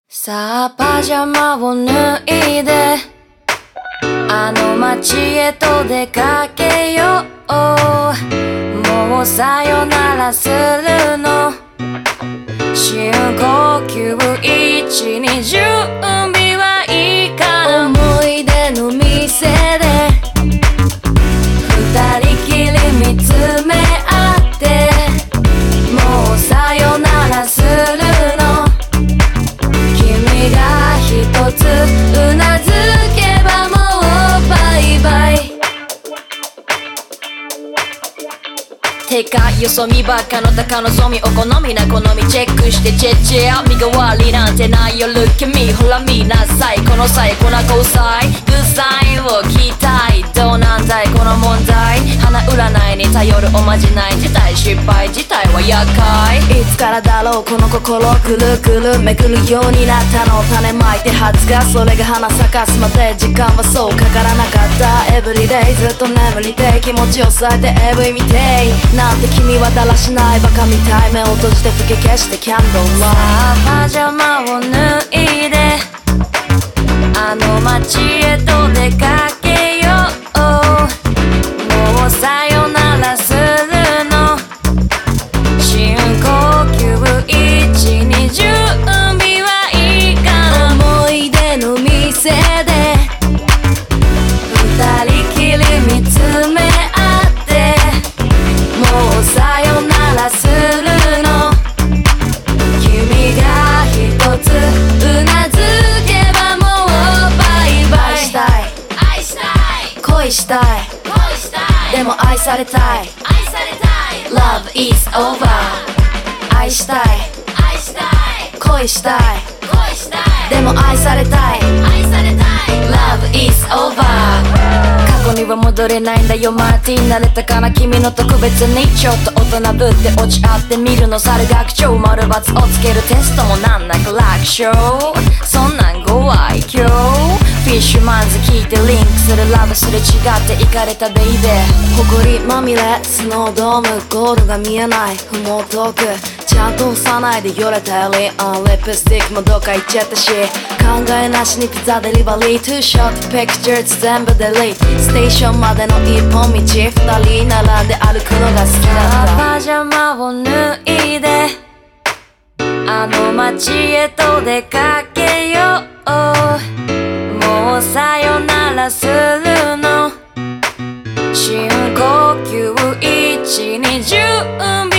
さあパジャマを脱いであの街へと出かけよう。もうさよならするの。深呼吸位置に準備はいいかな。思い出の店で二人きり見つめ合ってもうさよならするの。君が一つうなずけばもうバイバイ。てかよそ見ばっかの高望みお好みな好みチェックしてチェッチェア身代わりなんてないよ Look at me ほら見なさいこの最高な交際グッサインを聞きたい。どうなんだいこの問題。花占いに頼るおまじない自体失敗自体は厄介。いつからだろうこの心くるくるめくるようになったの。種まいて発芽それが花咲かすまで時間はそうかからなかった。Everyday ずっと眠りて気持ちを抑えて AV 見てなんて君はだらしないバカみたい。目を閉じて吹き消してキャンドルライト。パジャマを脱いであの街へと出かけよう。もうさよならするの。深呼吸位置に準備はいいかな。思い出の店で二人きり見つめ合ってもうさよならするの。君が一つうなずけばもうバイバイ。愛したい愛したい恋したい恋したいでも愛されたい愛されたい Love is over。 愛したい愛したい恋したい恋したいでも愛されたい愛されたい Love is over。 過去には戻れないんだよマーティン。慣れたかな君の特別にちょっと大人ぶって落ち合ってみるの。猿学長丸×をつけるテストもなんなく楽勝。そんなんご愛嬌フィッシュマンズ聞いてリンクするラブすれ違ってイカれたベイベー。埃まみれスノードームゴールが見えない不毛トークちゃんと押さないでよれたよりリップスティックもどっか行っちゃったし考えなしにピザデリバリー Two shot pictures 全部デリートステーションまでの一本道二人並んで歩くのが好きだった。パジャマを脱いであの街へと出かけよう。もうさよならするの。深呼吸位置に準備